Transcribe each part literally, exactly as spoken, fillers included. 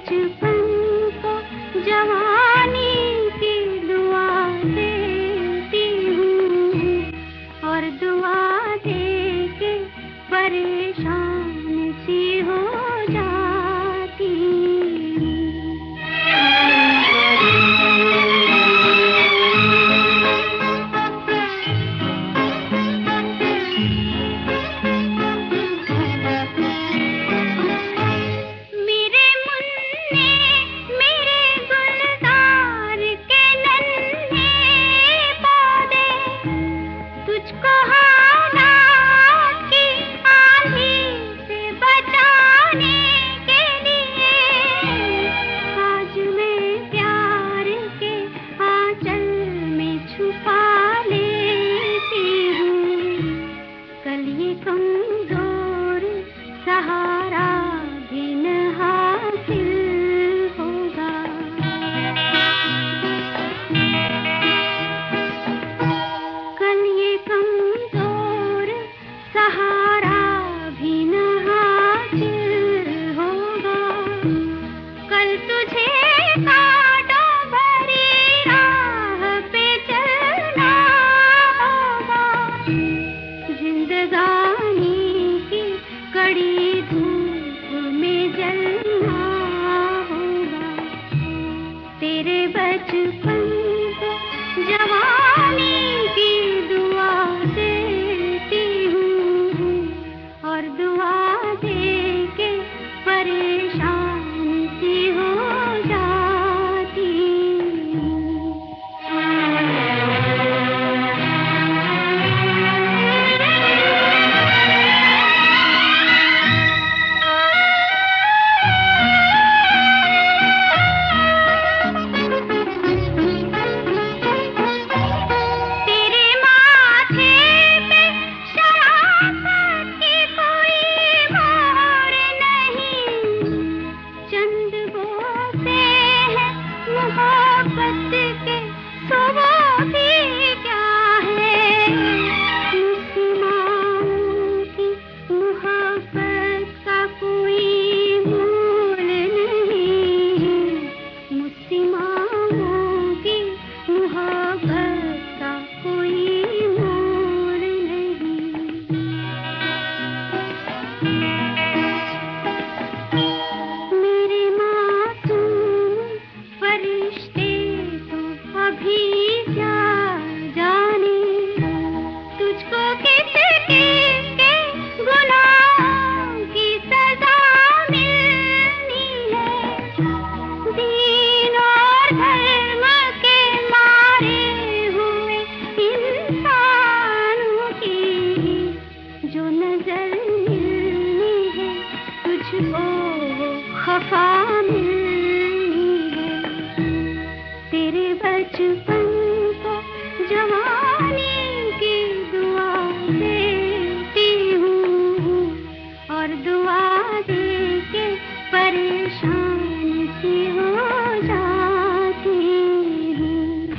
बचपन को जवानी की दुआ देती हूँ और दुआ दे के परेशान सी हो जाती हूँ। मेरे मुन्ने मेरे गुलजार के नन्हे पौधे तुझको हालात की आंधी से बचाने के लिए आज मैं प्यार के आंचल में छुपा लेती हूँ। कल ये कमजोर सहारा भी न हासिल होगा। कल ये कमजोर सहारा भी न हासिल होगा। कल तुझे कांटों भरी राह पे चलना होगा। जिंदगानी की कड़ी धूप में जलना होगा। तेरे बचपन को जवानी की दुआ देती हूँ और दुआ दे के परेशान सी हो जाती हूँ। तेरे माथे पे शराफत की कोई मोहर नहीं। चंद बोते हैं मोहब्बत के सो वो भी क्या है। मुस्लिमाओं की मोहब्बत का कोई मोल नहीं। मुस्लिमाओं की मोहब्बत का कोई मोल नहीं। मेरे मासूम फरिश्ते तो अभी क्या जाने तुझको किस किसके गुनाहों की सजा मिलनी है। दीन और धर्म के मारे हुए इंसानों की जो नजर मिलनी है तुझको वो खफा मिलनी है। तेरे बचपन को जवानी की दुआ देती हूँ और दुआ दे के परेशान सी हो जाती हूँ।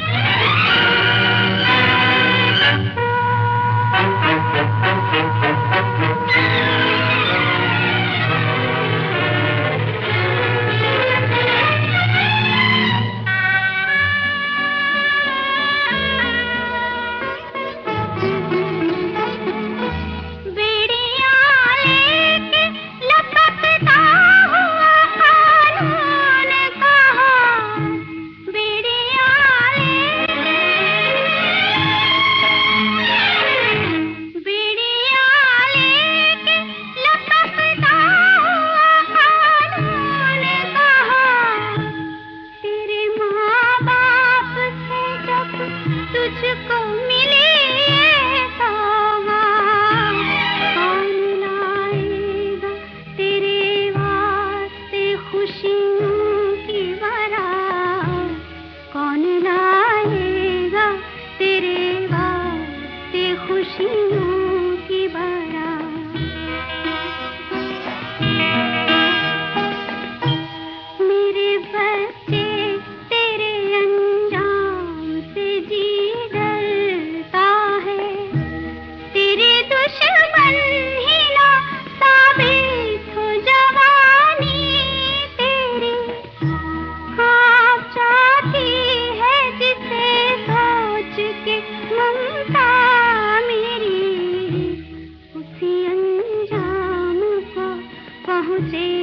तुझे